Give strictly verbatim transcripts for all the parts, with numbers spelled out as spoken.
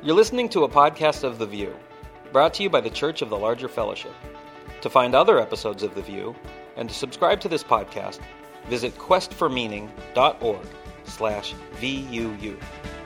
You're listening to a podcast of The View, brought to you by the Church of the Larger Fellowship. To find other episodes of The View, and to subscribe to this podcast, visit questformeaning.org slash VUU.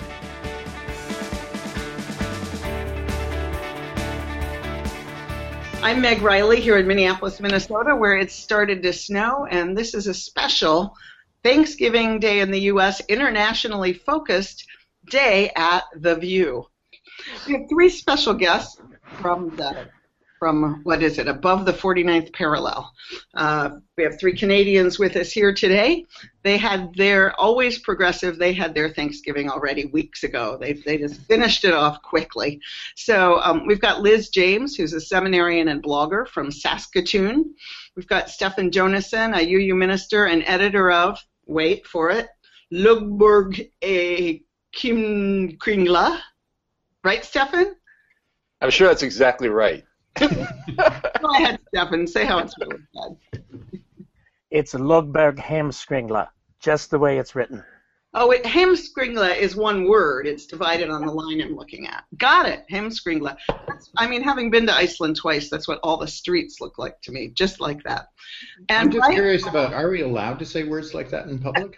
I'm Meg Riley here in Minneapolis, Minnesota, where it started to snow, and this is a special Thanksgiving Day in the U S internationally focused day at The View. We have three special guests from the from, what is it, above the forty-ninth parallel. Uh, we have three Canadians with us here today. They had their, always progressive, they had their Thanksgiving already weeks ago. They they just finished it off quickly. So um, we've got Liz James, who's a seminarian and blogger from Saskatoon. We've got Stefan Jonassen, a U U minister and editor of, wait for it, Lugburg e Kimkringla. Right, Stefan? I'm sure that's exactly right. Go ahead, Stefan. Say how it's really said. It's Lugberg Hemskringla, just the way it's written. Oh, it, Hemskringla is one word. It's divided on the line I'm looking at. Got it, Hemskringla. That's, I mean, having been to Iceland twice, that's what all the streets look like to me, just like that. And I'm just Brian, curious about, are we allowed to say words like that in public?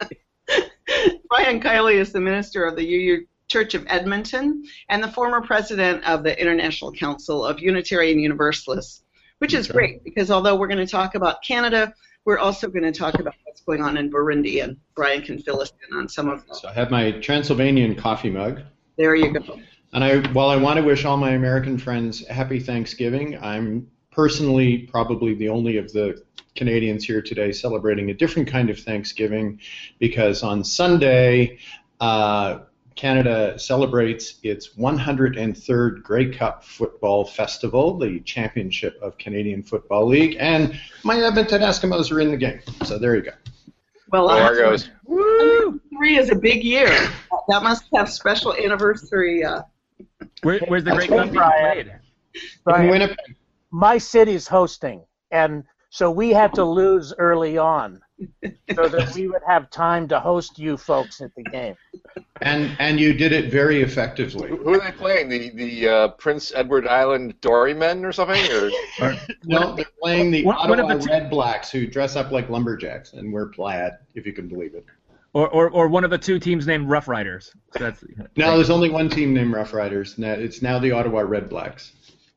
Brian Kiley is the minister of the U U Church of Edmonton and the former president of the International Council of Unitarian Universalists, which is great because although we're going to talk about Canada, we're also going to talk about what's going on in Burundi, and Brian can fill us in on some of that. So I have my Transylvanian coffee mug. There you go. And I, while I want to wish all my American friends happy Thanksgiving, I'm personally probably the only of the Canadians here today celebrating a different kind of Thanksgiving because on Sunday, uh, Canada celebrates its one hundred third Grey Cup Football Festival, the championship of Canadian Football League, and my Edmonton Eskimos are in the game. So there you go. Well, uh, there goes. Woo! Three is a big year. That must have special anniversary. Uh, Where, where's the Grey Cup being played? Brian, in Winnipeg. My city's hosting, and so we had to lose early on so that we would have time to host you folks at the game. And and you did it very effectively. Who are they playing? The the uh, Prince Edward Island Dorymen or something? Or? No, they're playing the one, Ottawa one the Red Blacks, who dress up like lumberjacks and wear plaid, if you can believe it. Or, or or one of the two teams named Rough Riders. So that's, no, there's only one team named Rough Riders. And it's now the Ottawa Red Blacks.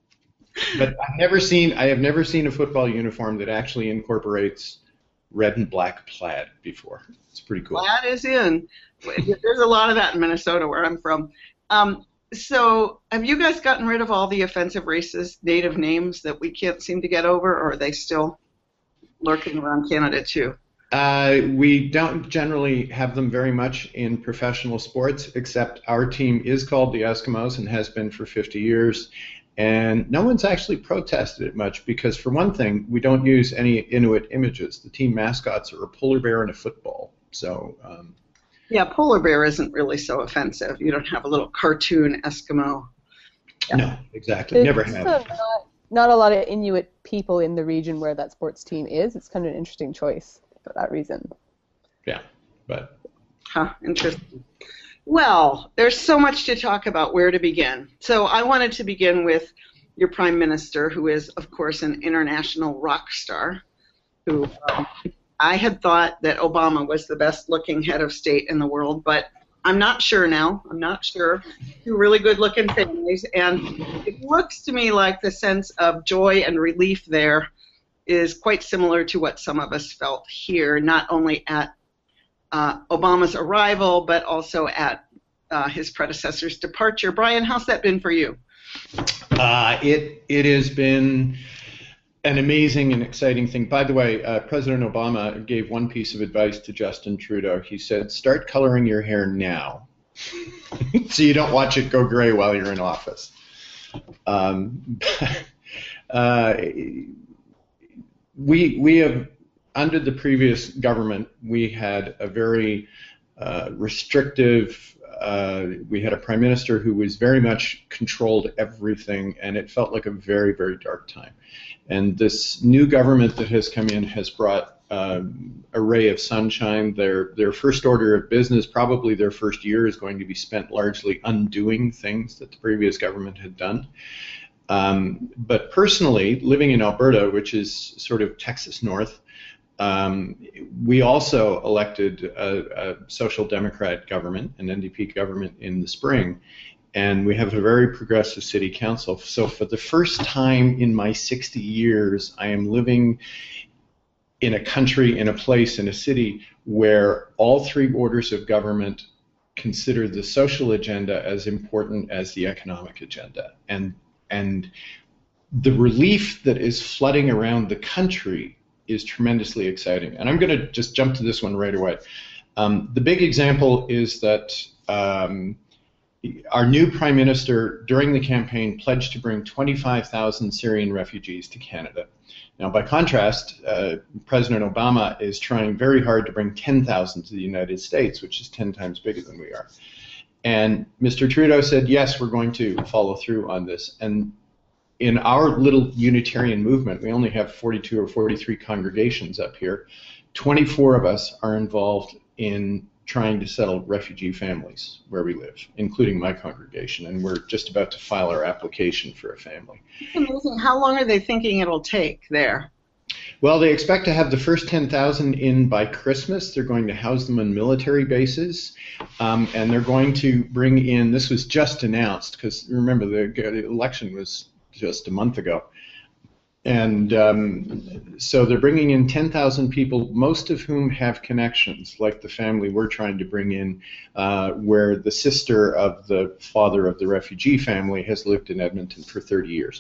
But I've never seen I have never seen a football uniform that actually incorporates red and black plaid before. It's pretty cool. Plaid is in. There's a lot of that in Minnesota, where I'm from. Um, so, have you guys gotten rid of all the offensive racist native names that we can't seem to get over, or are they still lurking around Canada too? Uh, we don't generally have them very much in professional sports, except our team is called the Eskimos and has been for fifty years. And no one's actually protested it much because, for one thing, we don't use any Inuit images. The team mascots are a polar bear and a football. So, um, yeah, polar bear isn't really so offensive. You don't have a little cartoon Eskimo. Yeah. No, exactly. Never have. Not, not a lot of Inuit people in the region where that sports team is. It's kind of an interesting choice for that reason. Yeah, but. Huh, interesting. Well, there's so much to talk about. Where to begin? So I wanted to begin with your Prime Minister, who is, of course, an international rock star, who um, I had thought that Obama was the best-looking head of state in the world, but I'm not sure now. I'm not sure. Two really good-looking families, and it looks to me like the sense of joy and relief there is quite similar to what some of us felt here, not only at Uh, Obama's arrival, but also at uh, his predecessor's departure. Brian, how's that been for you? Uh, it it has been an amazing and exciting thing. By the way, uh, President Obama gave one piece of advice to Justin Trudeau. He said, start coloring your hair now so you don't watch it go gray while you're in office. Um, uh, we we have... Under the previous government, we had a very uh, restrictive, uh, we had a prime minister who was very much controlled everything, and it felt like a very, very dark time. And this new government that has come in has brought um, a ray of sunshine. Their their first order of business, probably their first year, is going to be spent largely undoing things that the previous government had done. Um, but personally, living in Alberta, which is sort of Texas North, um, we also elected a, a Social Democrat government, an N D P government, in the spring. And we have a very progressive city council. So for the first time in my sixty years, I am living in a country, in a place, in a city where all three orders of government consider the social agenda as important as the economic agenda. And, and the relief that is flooding around the country is tremendously exciting. And I'm going to just jump to this one right away. Um, the big example is that um, our new Prime Minister, during the campaign, pledged to bring twenty-five thousand Syrian refugees to Canada. Now, by contrast, uh, President Obama is trying very hard to bring ten thousand to the United States, which is ten times bigger than we are. And Mister Trudeau said, yes, we're going to follow through on this. And in our little Unitarian movement, we only have forty-two or forty-three congregations up here. twenty-four of us are involved in trying to settle refugee families where we live, including my congregation, and we're just about to file our application for a family. It's amazing. How long are they thinking it'll take there? Well, they expect to have the first ten thousand in by Christmas. They're going to house them on military bases, um, and they're going to bring in, this was just announced, because remember, the, the election was just a month ago. And um, so they're bringing in ten thousand people, most of whom have connections, like the family we're trying to bring in, uh, where the sister of the father of the refugee family has lived in Edmonton for thirty years.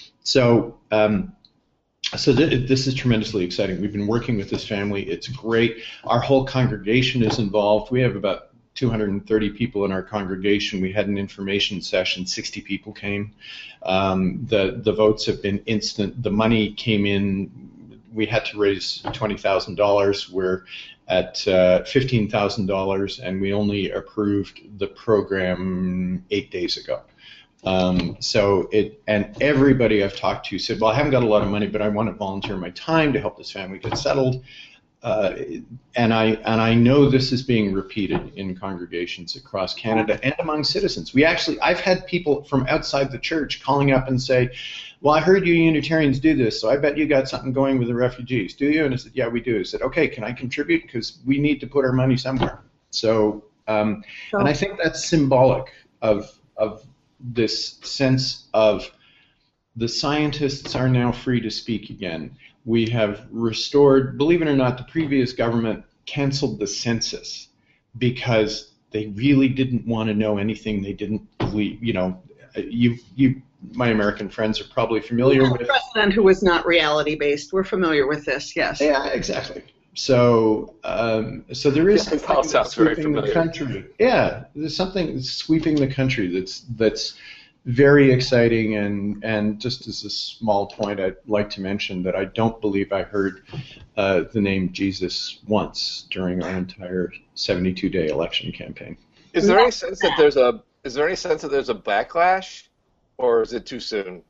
So, um, so th this is tremendously exciting. We've been working with this family. It's great. Our whole congregation is involved. We have about two hundred thirty people in our congregation. We had an information session. sixty people came. Um, the the votes have been instant. The money came in. We had to raise twenty thousand dollars. We're at uh, fifteen thousand dollars, and we only approved the program eight days ago. Um, so it, and everybody I've talked to said, well, I haven't got a lot of money, but I want to volunteer my time to help this family get settled. Uh, and I and I know this is being repeated in congregations across Canada and among citizens. We actually, I've had people from outside the church calling up and say, well, I heard you Unitarians do this, so I bet you got something going with the refugees. Do you? And I said, yeah, we do. I said, okay, can I contribute? Because we need to put our money somewhere. So, um, and I think that's symbolic of of this sense of the scientists are now free to speak again. We have restored, believe it or not, the previous government canceled the census because they really didn't want to know anything they didn't believe. You know, you, you, my American friends are probably familiar yeah, with. A president who was not reality-based. We're familiar with this, yes. Yeah, exactly. So, um, so there is yeah, something sounds very sweeping the familiar. country. Yeah, there's something that's sweeping the country that's that's. very exciting, and, and just as a small point, I'd like to mention that I don't believe I heard uh, the name Jesus once during our entire seventy-two day election campaign. Is there any sense that there's a is there any sense that there's a backlash, or is it too soon?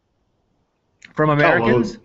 From Americans?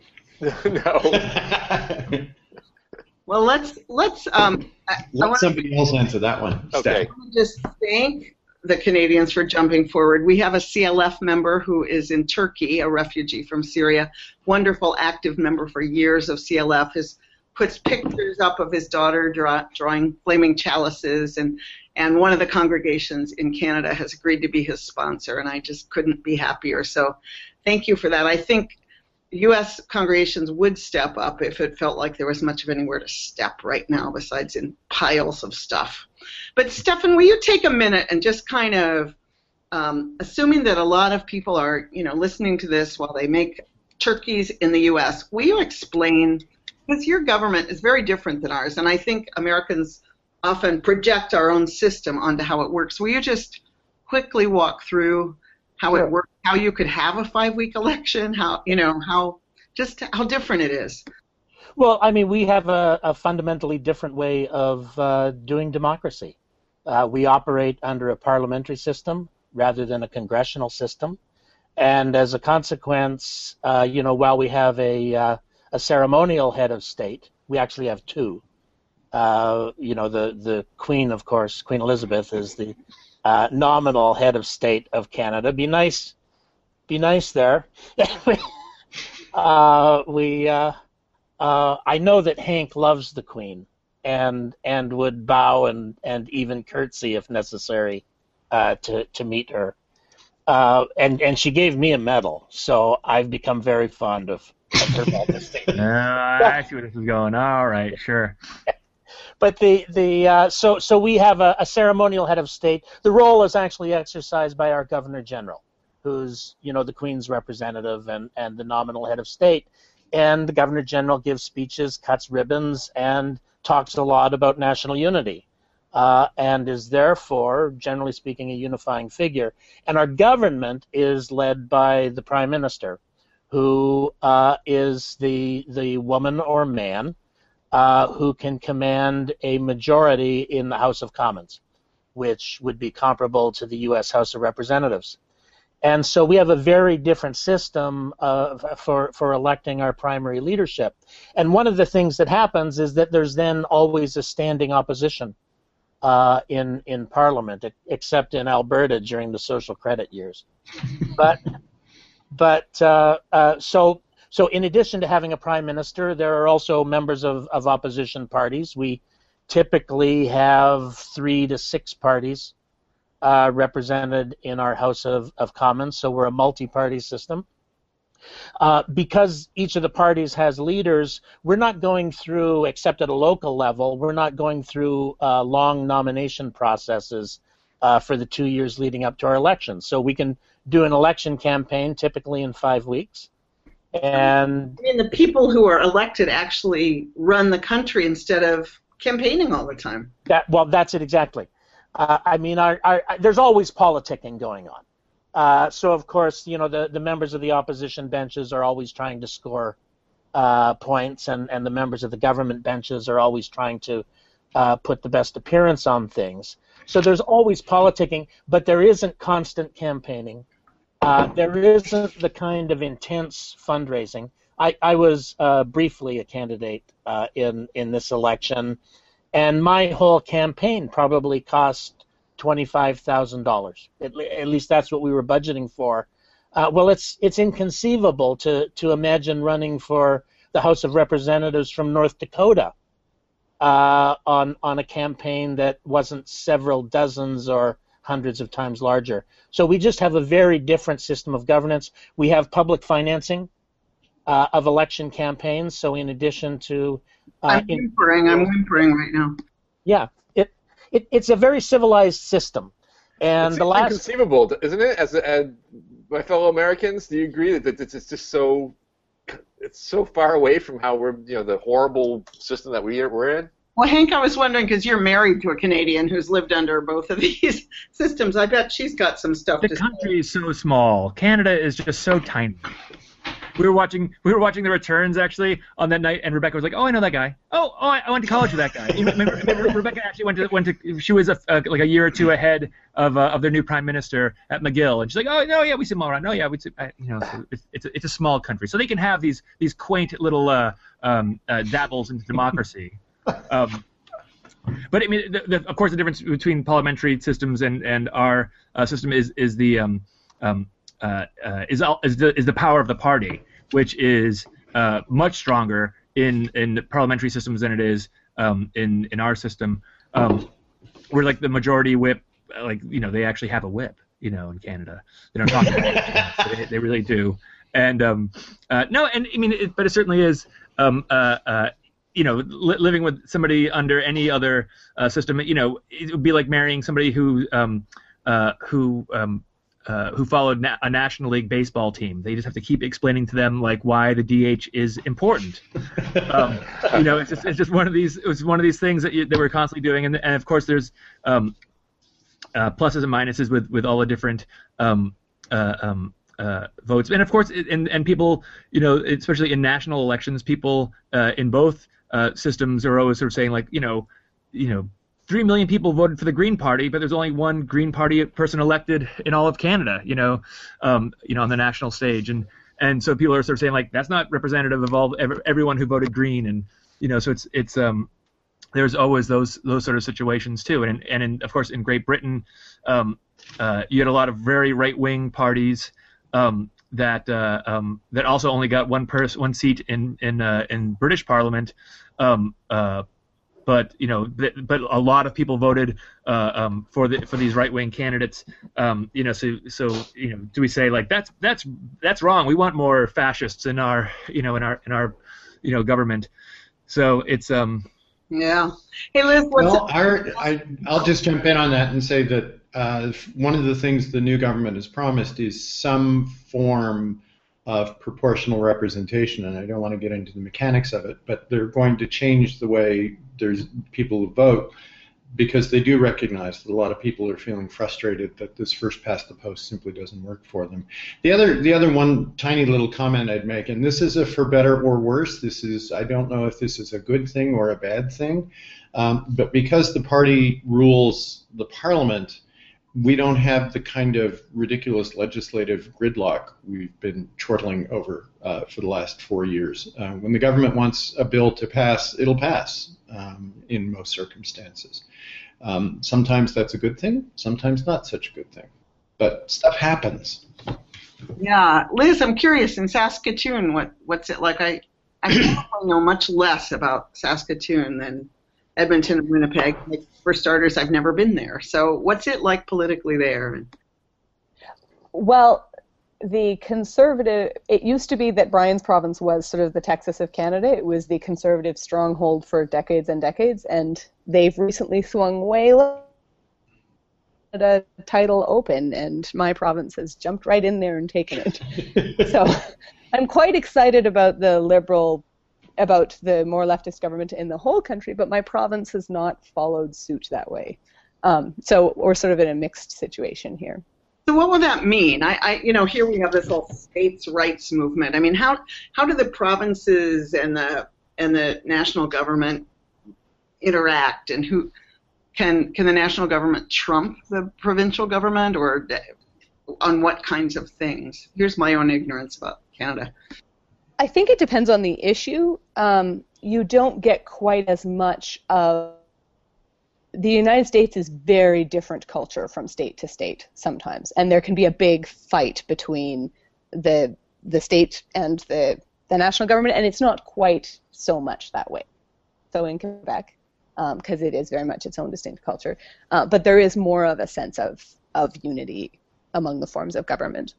No. Well, let's let's um. I, Let I somebody else answer that one. Okay. Steph. want to just thank the Canadians for jumping forward. We have a C L F member who is in Turkey, a refugee from Syria, wonderful active member for years of C L F, has puts pictures up of his daughter draw, drawing flaming chalices, and, and one of the congregations in Canada has agreed to be his sponsor, and I just couldn't be happier. So thank you for that. I think U S congregations would step up if it felt like there was much of anywhere to step right now besides in piles of stuff. But Stefan, will you take a minute and just kind of, um, assuming that a lot of people are, you know, listening to this while they make turkeys in the U S, will you explain, because your government is very different than ours, and I think Americans often project our own system onto how it works. Will you just quickly walk through how Sure. it works, how you could have a five-week election, how, you know, how, just how different it is? Well, I mean, we have a, a fundamentally different way of uh, doing democracy. Uh, we operate under a parliamentary system rather than a congressional system. And as a consequence, uh, you know, while we have a, uh, a ceremonial head of state, We actually have two. Uh, you know, the, the Queen, of course, Queen Elizabeth is the uh, nominal head of state of Canada. Be nice, be nice there. uh, we, uh, uh, I know that Hank loves the Queen and and would bow and, and even curtsy if necessary uh, to to meet her. Uh, and and she gave me a medal, so I've become very fond of, of Her Majesty. uh, I see where this is going. All right, sure. But the the uh, so so we have a, a ceremonial head of state. The role is actually exercised by our Governor General, who's you know the Queen's representative and, and the nominal head of state. And the Governor General gives speeches, cuts ribbons, and talks a lot about national unity, uh, and is therefore, generally speaking, a unifying figure. And our government is led by the Prime Minister, who uh, is the the woman or man Uh, who can command a majority in the House of Commons, which would be comparable to the U S House of Representatives. And so we have a very different system uh, for, for electing our primary leadership. And one of the things that happens is that there's then always a standing opposition uh, in, in Parliament, except in Alberta during the social credit years. But, but uh, uh, so... So in addition to having a prime minister, there are also members of, of opposition parties. We typically have three to six parties uh, represented in our House of, of Commons, so we're a multi-party system. Uh, because each of the parties has leaders, we're not going through, except at a local level, we're not going through uh, long nomination processes uh, for the two years leading up to our elections. So we can do an election campaign typically in five weeks. And I mean, the people who are elected actually run the country instead of campaigning all the time. That, well, that's it exactly. Uh, I mean, our, our, there's always politicking going on. Uh, so, of course, you know, the, the members of the opposition benches are always trying to score uh, points, and, and the members of the government benches are always trying to uh, put the best appearance on things. So there's always politicking, but there isn't constant campaigning. Uh, there isn't the kind of intense fundraising. I, I was uh, briefly a candidate uh, in, in this election, and my whole campaign probably cost twenty-five thousand dollars. At, at least that's what we were budgeting for. Uh, well, it's it's inconceivable to, to imagine running for the House of Representatives from North Dakota uh, on, on a campaign that wasn't several dozens or hundreds of times larger. So we just have a very different system of governance. We have public financing uh, of election campaigns. So in addition to, uh, I'm whimpering. In, I'm whimpering right now. Yeah, it, it it's a very civilized system. And it's the last inconceivable, isn't it? As, as my fellow Americans, do you agree that, that it's just so it's so far away from how we're you know the horrible system that we are, we're in? Well, Hank, I was wondering, because you're married to a Canadian who's lived under both of these systems, I bet she's got some stuff the to say. The country is so small. Canada is just so tiny. We were watching we were watching The Returns, actually, on that night, and Rebecca was like, oh, I know that guy. Oh, oh, I went to college with that guy. You know, remember, remember, Rebecca actually went to, went to she was a, a, like a year or two ahead of uh, of their new prime minister at McGill, and she's like, oh, no, yeah, we see him all around. No, yeah, we see, I, you know, so it's, it's, a, it's a small country. So they can have these, these quaint little uh, um, uh, dabbles into democracy. Um, But I mean, the, the, of course, the difference between parliamentary systems and and our uh, system is is the um, um, uh, uh, is is the is the power of the party, which is uh, much stronger in in parliamentary systems than it is um, in in our system. Um, we're like the majority whip, like you know, they actually have a whip, you know, in Canada. They don't talk about it, but they, they really do. And um, uh, no, and I mean, it, but it certainly is. Um, uh, uh, You know, li- living with somebody under any other uh, system, you know, it would be like marrying somebody who um, uh, who um, uh, who followed na- a National League baseball team. They just have to keep explaining to them like why the D H is important. um, you know, it's just it's just one of these it was one of these things that you, that we're constantly doing, and and of course there's um, uh, pluses and minuses with with all the different um, uh, um, uh, votes, and of course, it, and and people, you know, especially in national elections, people uh, in both Uh, systems are always sort of saying like, you know, you know, three million people voted for the Green Party, but there's only one Green Party person elected in all of Canada, you know, um, you know, on the national stage, and and so people are sort of saying like that's not representative of all everyone who voted Green, and you know, so it's it's um, there's always those those sort of situations too, and and in, of course in Great Britain, um, uh, you had a lot of very right-wing parties um, that uh, um, that also only got one pers- one seat in in uh, in British Parliament, um, uh, but you know, th- but a lot of people voted uh, um, for the for these right-wing candidates, um, you know, so so you know, do we say like that's that's that's wrong? We want more fascists in our you know in our in our you know government, so it's um. Yeah. Hey, Liz, what's well, our, I, I'll just jump in on that and say that uh, one of the things the new government has promised is some form of proportional representation, and I don't want to get into the mechanics of it, but they're going to change the way there's people who vote, because they do recognize that a lot of people are feeling frustrated that this first past the post simply doesn't work for them. The other, the other one tiny little comment I'd make, and this is a for better or worse, this is, I don't know if this is a good thing or a bad thing, um, but because the party rules the parliament, we don't have the kind of ridiculous legislative gridlock we've been chortling over uh, for the last four years. Uh, when the government wants a bill to pass, it'll pass um, in most circumstances. Um, sometimes that's a good thing, sometimes not such a good thing. But stuff happens. Yeah. Liz, I'm curious, in Saskatoon, what, what's it like? I, I probably know much less about Saskatoon than Edmonton and Winnipeg. Like, for starters, I've never been there. So what's it like politically there? Well, the conservative, it used to be that Brian's province was sort of the Texas of Canada. It was the conservative stronghold for decades and decades, and they've recently swung way left a title open, and my province has jumped right in there and taken it. So I'm quite excited about the liberal, about the more leftist government in the whole country, but my province has not followed suit that way. Um, so we're sort of in a mixed situation here. So what will that mean? I, I, you know, here we have this whole states' rights movement. I mean, how how do the provinces and the and the national government interact, and who can can the national government trump the provincial government, or on what kinds of things? Here's my own ignorance about Canada. I think it depends on the issue. Um, you don't get quite as much of the United States is very different culture from state to state sometimes, and there can be a big fight between the the state and the the national government, and it's not quite so much that way. So in Quebec, because um, it is very much its own distinct culture, uh, but there is more of a sense of of unity among the forms of government.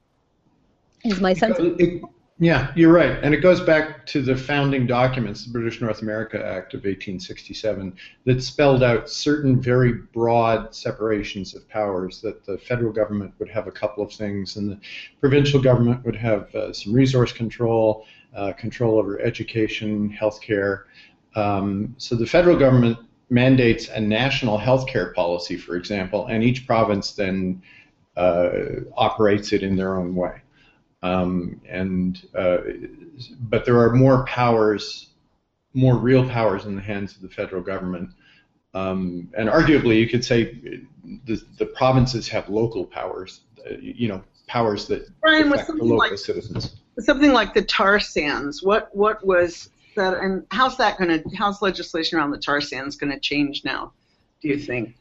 Is my sense. It, it, Yeah, you're right. And it goes back to the founding documents, the British North America Act of eighteen sixty-seven, that spelled out certain very broad separations of powers, that the federal government would have a couple of things, and the provincial government would have uh, some resource control, uh, control over education, healthcare. Um, so the federal government mandates a national healthcare policy, for example, and each province then uh, operates it in their own way. Um, and uh, but there are more powers, more real powers in the hands of the federal government, um, and arguably you could say the, the provinces have local powers, uh, you know, powers that Brian, affect the local like, citizens. Something like the tar sands. What what was that, and how's that going to? How's legislation around the tar sands going to change now? Do you think?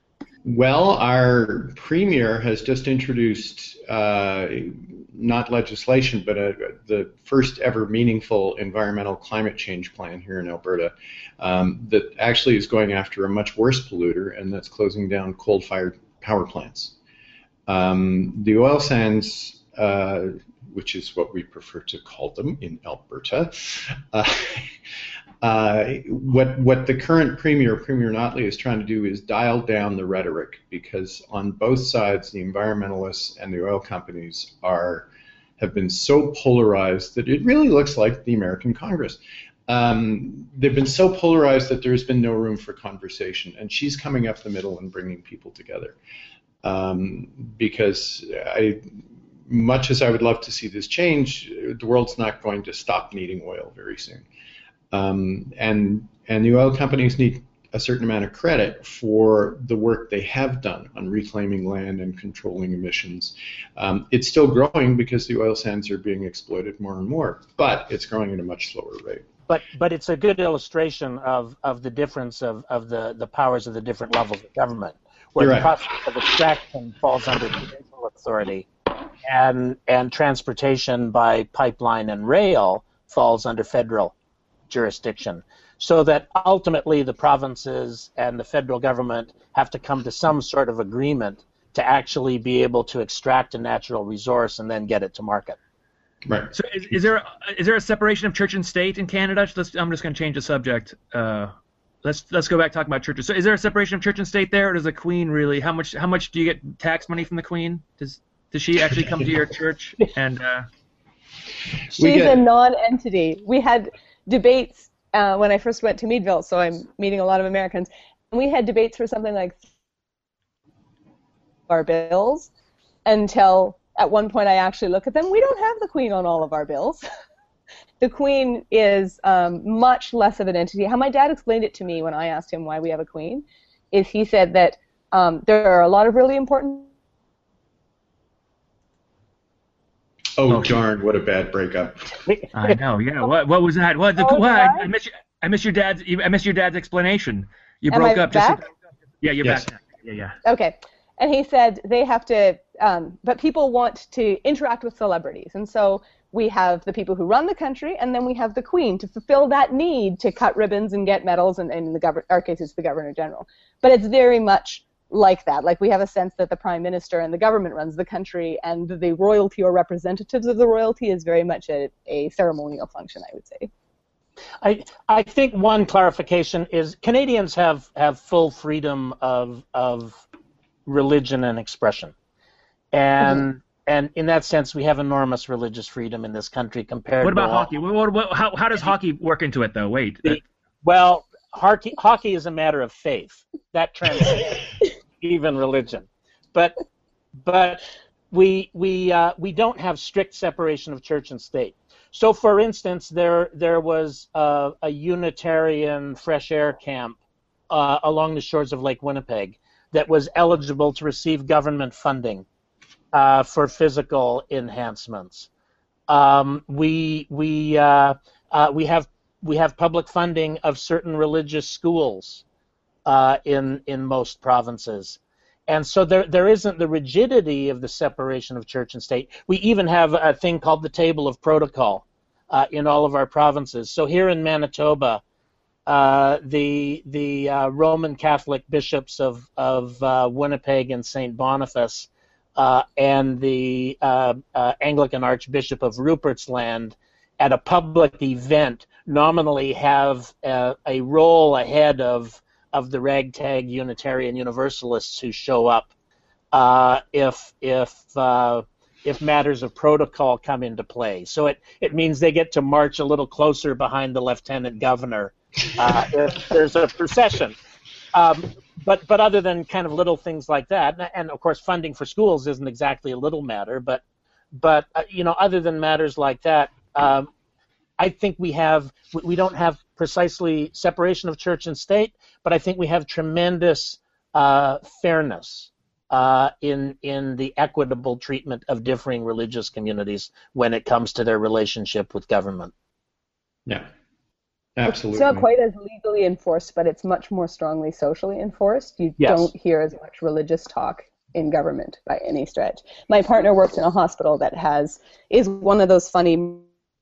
Well, our premier has just introduced uh, not legislation, but a, the first ever meaningful environmental climate change plan here in Alberta um, that actually is going after a much worse polluter, and that's closing down coal-fired power plants. Um, the oil sands, uh, which is what we prefer to call them in Alberta, uh, Uh, what what the current premier, Premier Notley, is trying to do is dial down the rhetoric, because on both sides, the environmentalists and the oil companies are have been so polarized that it really looks like the American Congress. Um, they've been so polarized that there's been no room for conversation, and she's coming up the middle and bringing people together. Um, because I, much as I would love to see this change, the world's not going to stop needing oil very soon. Um, and and the oil companies need a certain amount of credit for the work they have done on reclaiming land and controlling emissions. Um, it's still growing because the oil sands are being exploited more and more, but it's growing at a much slower rate. but but it's a good illustration of, of the difference of, of the, the powers of the different levels of government, where You're the right. process of extraction falls under provincial authority, and and transportation by pipeline and rail falls under federal jurisdiction. So that ultimately the provinces and the federal government have to come to some sort of agreement to actually be able to extract a natural resource and then get it to market. Right. So is, is there a, is there a separation of church and state in Canada? Let's, I'm just going to change the subject. Uh, let's let's go back talking about churches. So is there a separation of church and state there, or does the Queen really? How much how much do you get tax money from the Queen? Does does she actually come to your church? And uh... she's get- a non-entity. We had debates uh, when I first went to Meadville, so I'm meeting a lot of Americans, and we had debates for something like our bills until at one point I actually look at them. We don't have the Queen on all of our bills. The Queen is um, much less of an entity. How my dad explained it to me when I asked him why we have a Queen is he said that um, there are a lot of really important... Oh, Oh. darn, what a bad breakup. I know, yeah. What what was that? What the Oh, what? I, right. I missed your, I missed your dad's I missed your dad's explanation. You Am broke I up just back? Yeah, you're Yes. back. Yeah, yeah. Okay. And he said they have to, um, but people want to interact with celebrities. And so we have the people who run the country, and then we have the Queen to fulfill that need to cut ribbons and get medals, and, and in the gov- our case, it's the Governor General. But it's very much like that. Like we have a sense that the Prime Minister and the government runs the country, and the royalty or representatives of the royalty is very much a, a ceremonial function, I would say. I I think one clarification is Canadians have, have full freedom of of religion and expression, and mm-hmm. and in that sense we have enormous religious freedom in this country compared. What about to hockey? What, what, what, how how does hockey work into it though? Wait. The, well, hockey hockey is a matter of faith that transcends even religion, but but we we uh, we don't have strict separation of church and state. So, for instance, there there was uh, a Unitarian fresh air camp uh, along the shores of Lake Winnipeg that was eligible to receive government funding uh, for physical enhancements. Um, we we uh, uh, we have we have public funding of certain religious schools uh, in in most provinces. And so there there isn't the rigidity of the separation of church and state. We even have a thing called the Table of Protocol uh, in all of our provinces. So here in Manitoba, uh, the the uh, Roman Catholic bishops of of uh, Winnipeg and Saint Boniface uh, and the uh, uh, Anglican Archbishop of Rupert's Land at a public event nominally have a, a role ahead of of the ragtag Unitarian Universalists who show up uh, if if uh, if matters of protocol come into play. So it, it means they get to march a little closer behind the lieutenant governor uh, if there's a procession. Um, but but other than kind of little things like that, and of course funding for schools isn't exactly a little matter, but but uh, you know other than matters like that. Um, I think we have we don't have precisely separation of church and state, but I think we have tremendous uh, fairness uh, in in the equitable treatment of differing religious communities when it comes to their relationship with government. Yeah, absolutely. It's not quite as legally enforced, but it's much more strongly socially enforced. You Yes. don't hear as much religious talk in government by any stretch. My partner works in a hospital that has is one of those funny.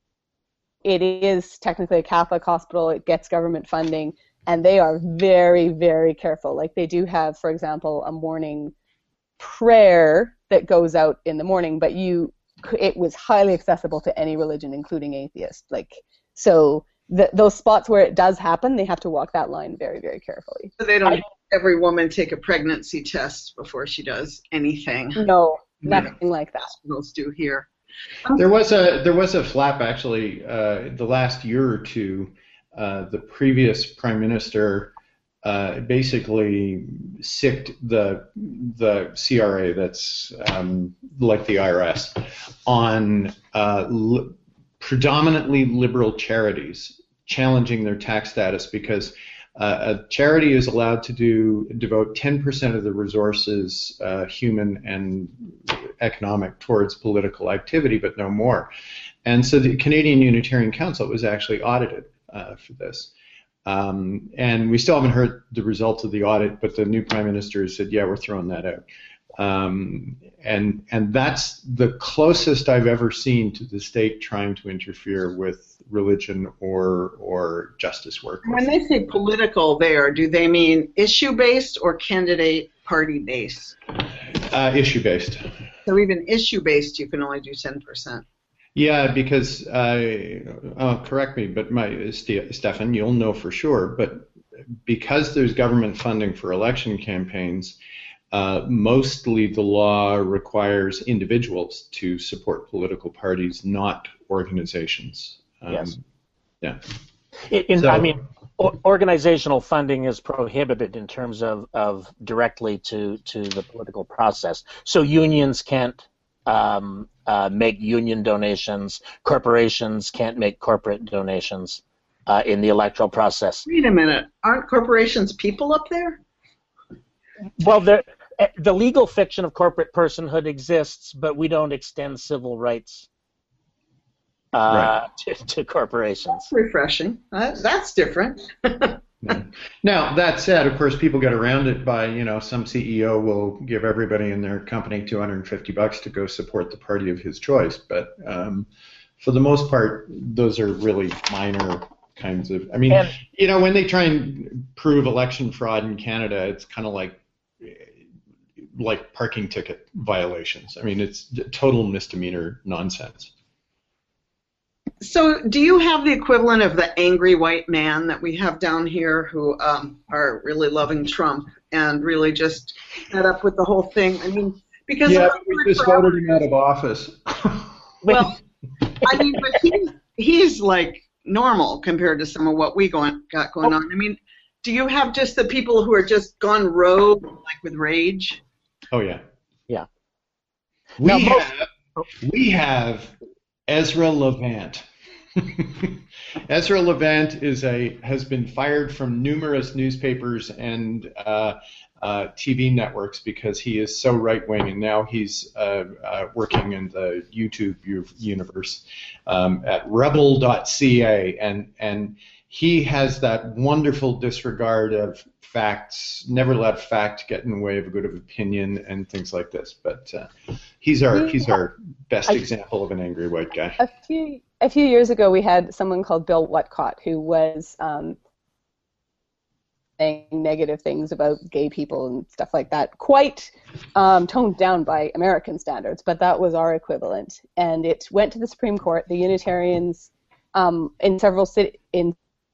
It is technically a Catholic hospital. It gets government funding, and they are very, very careful. Like they do have, for example, a morning prayer that goes out in the morning, but you, it was highly accessible to any religion, including atheists. Like so, the, those spots where it does happen, they have to walk that line very, very carefully. So they don't have every woman take a pregnancy test before she does anything. No, nothing like that. Hospitals do here. There was a there was a flap actually uh, the last year or two. Uh, the previous prime minister uh, basically sicked the the C R A, that's um, like the I R S, on uh, li- predominantly liberal charities, challenging their tax status because uh, a charity is allowed to do devote ten percent of the resources, uh, human and economic, towards political activity, but no more. And so the Canadian Unitarian Council was actually audited, uh, for this. Um, and we still haven't heard the results of the audit, but the new prime minister has said, yeah, we're throwing that out. Um, and and that's the closest I've ever seen to the state trying to interfere with religion or or justice work. When they say political there, do they mean issue-based or candidate party-based? Uh, issue-based. So even issue-based, you can only do ten percent. Yeah, because, uh, oh, correct me, but my St- Stefan, you'll know for sure, but because there's government funding for election campaigns, uh, mostly the law requires individuals to support political parties, not organizations. Um, Yes. Yeah. In, in, So- I mean, o- organizational funding is prohibited in terms of, of directly to, to the political process. So unions can't um, uh, make union donations. Corporations can't make corporate donations uh, in the electoral process. Wait a minute. Aren't corporations people up there? Well, the, the legal fiction of corporate personhood exists, but we don't extend civil rights uh, Right. to, to corporations. That's refreshing. Uh, that's different. Yeah. Now, that said, of course, people get around it by, you know, some C E O will give everybody in their company two hundred fifty bucks to go support the party of his choice. But um, for the most part, those are really minor kinds of, I mean, And- you know, when they try and prove election fraud in Canada, it's kind of like, like parking ticket violations. I mean, it's total misdemeanor nonsense. So do you have the equivalent of the angry white man that we have down here who um, are really loving Trump and really just fed up with the whole thing? I mean, because Yeah, I've we heard just forever- voted him out of office. Well, I mean, but he's, he's like normal compared to some of what we going, got going on. I mean, do you have just the people who are just gone rogue, like with rage? Oh, yeah. Yeah. We Now, most- have, we have Ezra Levant. Ezra Levant is a has been fired from numerous newspapers and uh, uh, T V networks because he is so right wing, and now he's uh, uh, working in the YouTube u- universe um, at rebel dot c a, and and he has that wonderful disregard of facts, never let fact get in the way of a good of opinion and things like this. But uh, he's our he's our best I- example of an angry white guy. A few a few years ago, we had someone called Bill Whatcott who was um, saying negative things about gay people and stuff like that, quite um, toned down by American standards, but that was our equivalent. And it went to the Supreme Court. The Unitarians um, in several cities in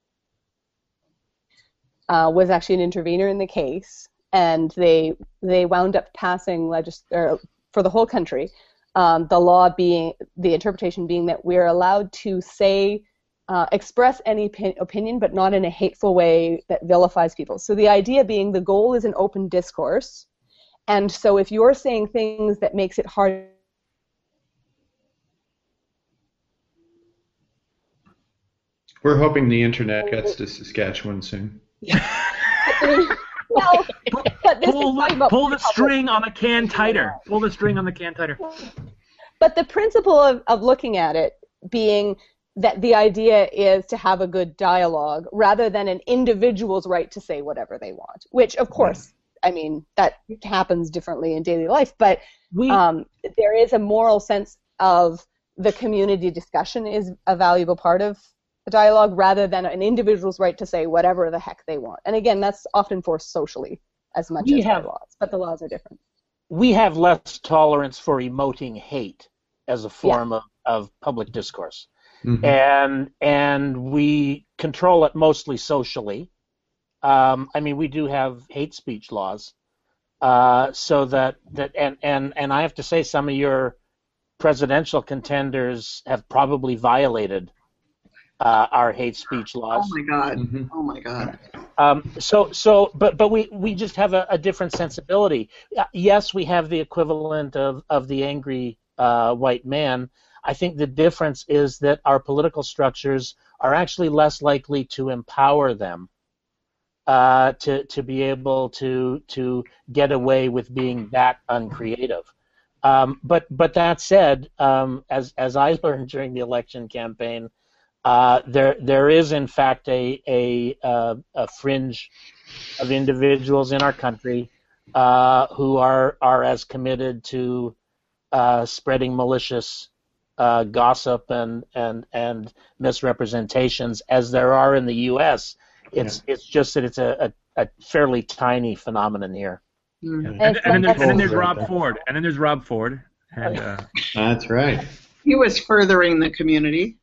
uh, was actually an intervener in the case, and they they wound up passing legis- or for the whole country. Um, the law being, the interpretation being that we're allowed to say, uh, express any p- opinion, but not in a hateful way that vilifies people. So the idea being the goal is an open discourse. And so if you're saying things that makes it hard. We're hoping the internet gets to Saskatchewan soon. Well, but this Pull, is talking about pull the public- string on the can tighter. Pull the string on the can tighter. But the principle of, of looking at it being that the idea is to have a good dialogue rather than an individual's right to say whatever they want, which, of course, I mean, that happens differently in daily life, but We, um, there is a moral sense of the community discussion is a valuable part of a dialogue rather than an individual's right to say whatever the heck they want. And again, that's often forced socially as much We as by have- laws, but the laws are different. we have less tolerance for emoting hate as a form of, of public discourse. Mhm. and and we control it mostly socially. Um, I mean, we do have hate speech laws, uh, so that that and, and and I have to say, some of your presidential contenders have probably violated uh, our hate speech laws. Oh my God! Mhm. Oh my God! Um, so, so, but, but we, we just have a, a different sensibility. Uh, Yes, we have the equivalent of, of the angry uh, white man. I think the difference is that our political structures are actually less likely to empower them uh, to to be able to to get away with being that uncreative. Um, but but that said, um, as as I learned during the election campaign, Uh, there, there is in fact a a, uh, a fringe of individuals in our country uh, who are are as committed to uh, spreading malicious uh, gossip and and and misrepresentations as there are in the U S. It's yeah. it's just that it's a, a, a fairly tiny phenomenon here. Mm-hmm. And, and, and, then there's, and then there's Rob Ford, and then there's Rob Ford, and uh, that's right. He was furthering the community.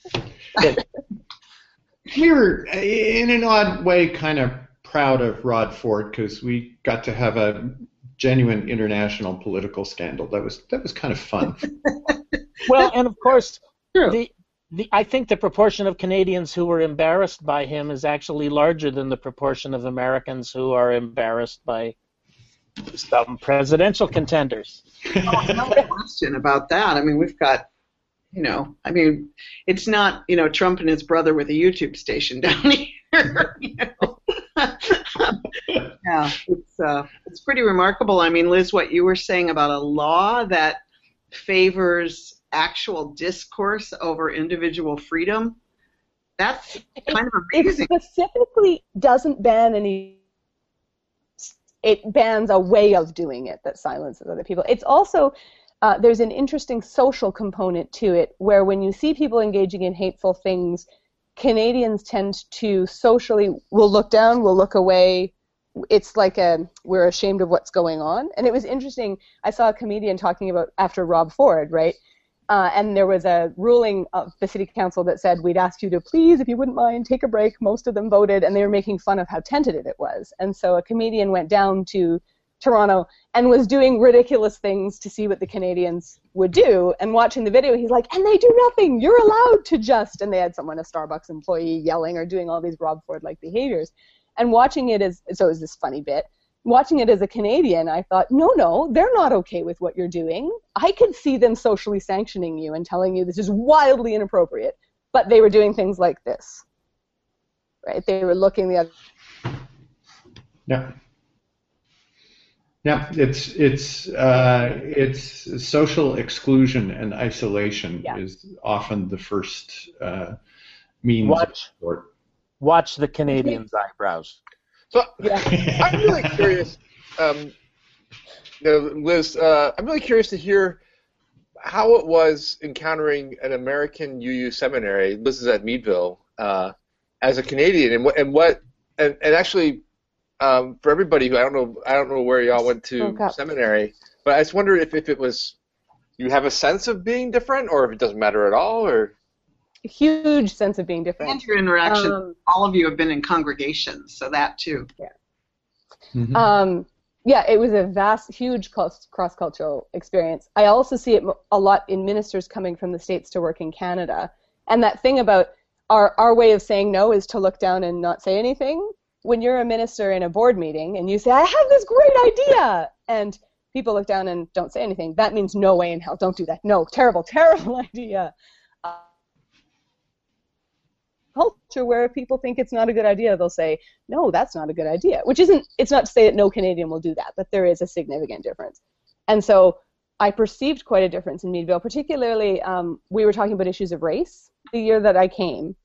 We were, in an odd way, kind of proud of Rod Ford because we got to have a genuine international political scandal. That was that was kind of fun. Well, and of course, the, the I think the proportion of Canadians who were embarrassed by him is actually larger than the proportion of Americans who are embarrassed by some presidential contenders. Oh, no question about that. I mean, we've got. You know, I mean, it's not, you know, Trump and his brother with a YouTube station down here. You know? Yeah, it's uh, it's pretty remarkable. I mean, Liz, what you were saying about a law that favors actual discourse over individual freedom, that's kind of amazing. It specifically doesn't ban any. It bans a way of doing it that silences other people. It's also. Uh, there's an interesting social component to it where when you see people engaging in hateful things, Canadians tend to socially, will look down, will look away. It's like a, we're ashamed of what's going on. And it was interesting, I saw a comedian talking about after Rob Ford, right? Uh, and there was a ruling of the city council that said, we'd ask you to please, if you wouldn't mind, take a break. Most of them voted, and they were making fun of how tentative it was. And so a comedian went down to Toronto and was doing ridiculous things to see what the Canadians would do, and watching the video he's like, and they do nothing, you're allowed to just, and they had someone, a Starbucks employee, yelling or doing all these Rob Ford like behaviors, and watching it as, so it was this funny bit, watching it as a Canadian, I thought, no, no, they're not okay with what you're doing. I could see them socially sanctioning you and telling you this is wildly inappropriate, but they were doing things like this, right? They were looking the other. Yeah. Yeah, it's it's uh, it's social exclusion and isolation yeah. is often the first uh, means watch, of support. Watch the Canadians' eyebrows. So yeah. I'm really curious, um, you know, Liz. Uh, I'm really curious to hear how it was encountering an American U U seminary. Liz is at Meadville uh, as a Canadian, and what and what and, and actually. Um, for everybody who I don't know, I don't know where y'all went to oh, seminary, but I just wondered if, if it was, you have a sense of being different, or if it doesn't matter at all, or a huge sense of being different. And your interaction, um, all of you have been in congregations, so that too. Yeah. Mm-hmm. Um, yeah, it was a vast, huge cross-cultural experience. I also see it a lot in ministers coming from the States to work in Canada, and that thing about our our way of saying no is to look down and not say anything. When you're a minister in a board meeting and you say, I have this great idea, and people look down and don't say anything, that means no way in hell, don't do that. No, terrible, terrible idea. Uh, culture where people think it's not a good idea, they'll say, no, that's not a good idea, which isn't, it's not to say that no Canadian will do that, but there is a significant difference. And so I perceived quite a difference in Meadville, particularly um, we were talking about issues of race the year that I came.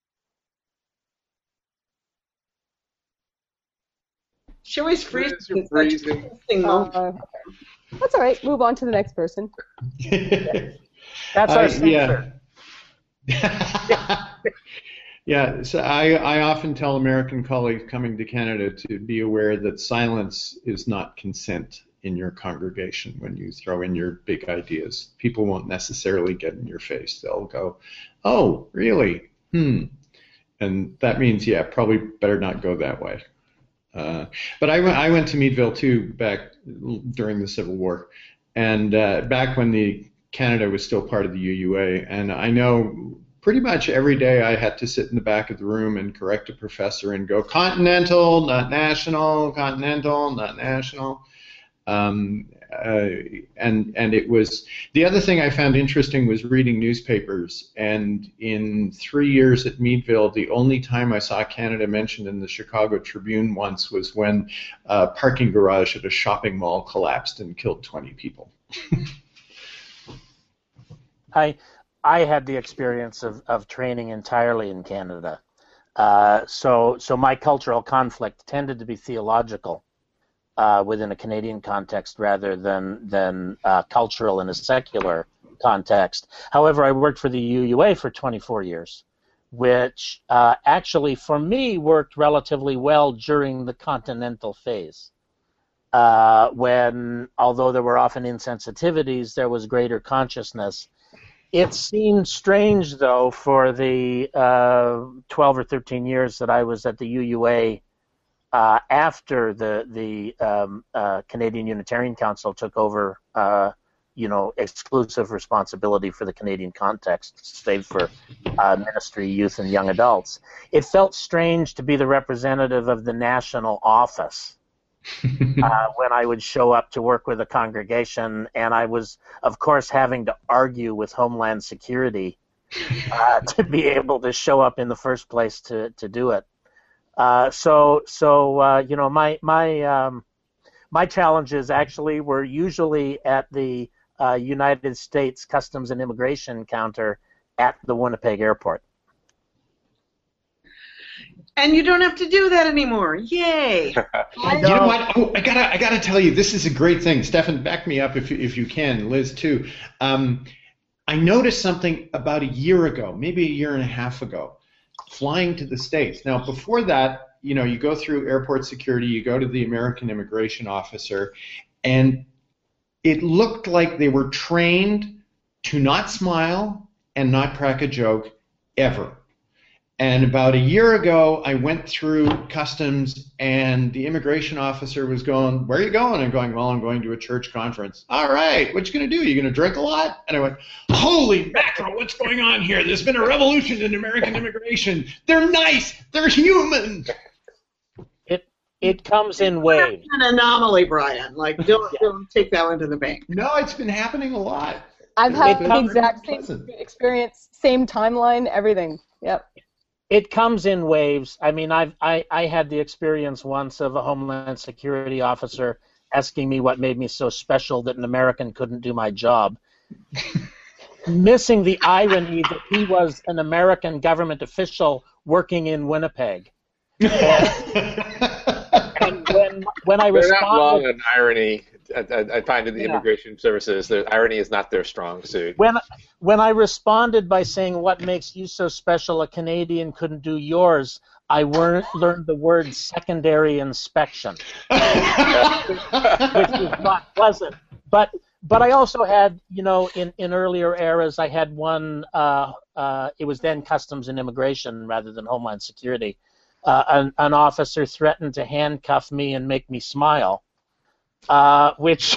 She always freezes. Uh, that's all right. Move on to the next person. That's our uh, censor. Yeah. Yeah. So I, I often tell American colleagues coming to Canada to be aware that silence is not consent in your congregation when you throw in your big ideas. People won't necessarily get in your face. They'll go, oh, really? Hmm. And that means, yeah, probably better not go that way. Uh, but I went, I went to Meadville too back during the Civil War, and uh, back when the Canada was still part of the U U A, and I know pretty much every day I had to sit in the back of the room and correct a professor and go, continental, not national, continental, not national. Um, uh, and and it was, the other thing I found interesting was reading newspapers, and in three years at Meadville, the only time I saw Canada mentioned in the Chicago Tribune once was when a parking garage at a shopping mall collapsed and killed twenty people. I I had the experience of, of training entirely in Canada. Uh, so so my cultural conflict tended to be theological uh, within a Canadian context rather than, than uh, cultural in a secular context. However, I worked for the U U A for twenty-four years, which uh, actually for me worked relatively well during the continental phase. Uh, when, although there were often insensitivities, there was greater consciousness. It seemed strange, though, for the uh, twelve or thirteen years that I was at the U U A uh, after the the um, uh, Canadian Unitarian Council took over, uh, you know, exclusive responsibility for the Canadian context, save for uh, ministry, youth, and young adults. It felt strange to be the representative of the national office. uh, when I would show up to work with a congregation, and I was, of course, having to argue with Homeland Security uh, to be able to show up in the first place to, to do it. Uh, so, so uh, you know, my my um, my challenges actually were usually at the uh, United States Customs and Immigration counter at the Winnipeg airport. And you don't have to do that anymore. Yay! You know what? Oh, I gotta, I gotta tell you, this is a great thing. Stefan, back me up if you, if you can. Liz, too. Um, I noticed something about a year ago, maybe a year and a half ago, flying to the States. Now, before that, you know, you go through airport security, you go to the American immigration officer, and it looked like they were trained to not smile and not crack a joke ever. And about a year ago, I went through customs, and the immigration officer was going, "Where are you going?" I'm going, "Well, I'm going to a church conference." "All right, what you going to do? You going to drink a lot?" And I went, "Holy mackerel, what's going on here? There's been a revolution in American immigration. They're nice. They're human." It it comes in waves. An anomaly, Brian. Like, don't, yeah. don't take that one to the bank. No, it's been happening a lot. I've had the exact same experience, same timeline, everything. Yep. It comes in waves. I mean, I've, I I had the experience once of a Homeland Security officer asking me what made me so special that an American couldn't do my job, missing the irony that he was an American government official working in Winnipeg. And when when I They're responded, not long on irony. I, I, I find in the yeah. immigration services, the irony is not their strong suit. When when I responded by saying, "What makes you so special? A Canadian couldn't do yours," I wor- learned the word secondary inspection, which was not pleasant. But but I also had, you know, in, in earlier eras, I had one. Uh, uh, it was then Customs and Immigration rather than Homeland Security. Uh, an, an officer threatened to handcuff me and make me smile. Uh, which,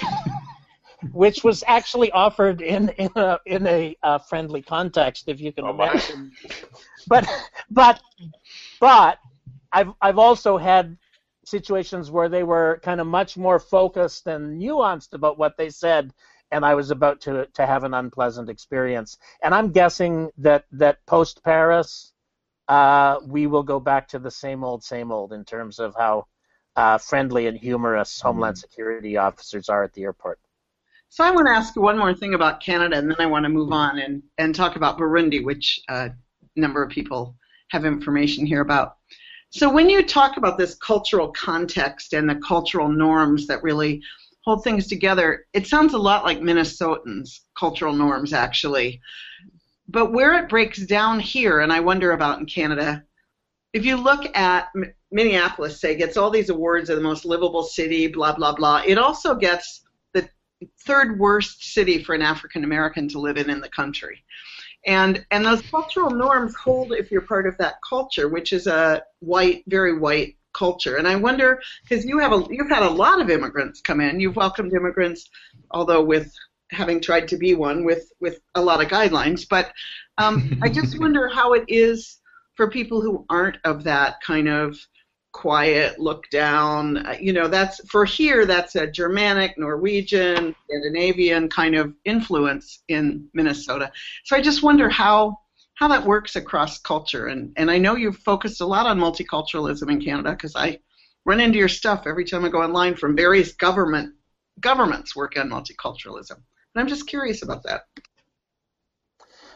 which was actually offered in in a in a uh, friendly context, if you can oh imagine. But but but I've I've also had situations where they were kind of much more focused and nuanced about what they said, and I was about to to have an unpleasant experience. And I'm guessing that that post Paris, uh, we will go back to the same old same old in terms of how Uh, friendly and humorous Homeland Security officers are at the airport. So I want to ask you one more thing about Canada, and then I want to move on and, and talk about Burundi, which a number of people have information here about. So when you talk about this cultural context and the cultural norms that really hold things together, it sounds a lot like Minnesotans' cultural norms, actually. But where it breaks down here, and I wonder about in Canada, if you look at Minneapolis, say, gets all these awards of the most livable city, blah, blah, blah. It also gets the third worst city for an African American to live in in the country. And and those cultural norms hold if you're part of that culture, which is a white, very white culture. And I wonder, because you have a, you've had a lot of immigrants come in. You've welcomed immigrants, although with having tried to be one, with, with a lot of guidelines. But um, I just wonder how it is for people who aren't of that kind of quiet, look down, you know, that's, for here, that's a Germanic, Norwegian, Scandinavian kind of influence in Minnesota. So I just wonder how how that works across culture. And, and I know you've focused a lot on multiculturalism in Canada, because I run into your stuff every time I go online from various government governments work on multiculturalism. And I'm just curious about that.